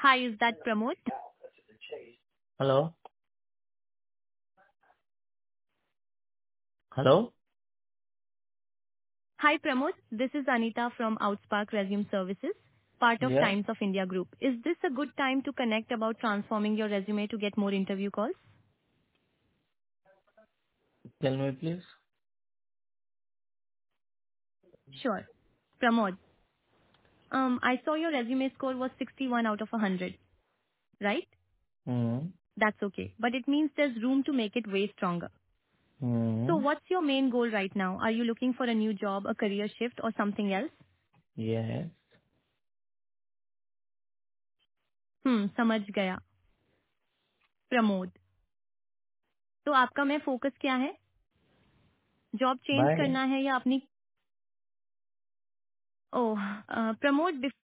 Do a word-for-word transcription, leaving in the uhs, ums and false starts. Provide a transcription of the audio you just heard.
Hi, is that Pramod? Hello? Hello? Hi, Pramod. This is Anita from Outspark Resume Services, part of Yeah? Times of India Group. Is this a good time to connect about transforming your resume to get more interview calls? Tell me, please. Sure. Pramod, um, I saw your resume score was sixty-one out of one hundred, right? Hmm. That's okay, but it means there's room to make it way stronger. So Hmm. what's your main goal right now? Are you looking for a new job, a career shift, or something else? Yes. Hmm, समझ गया. प्रमोद, तो आपका मैं focus क्या है? Job change Bye. करना है या अपनी ओह, अ, प्रमोद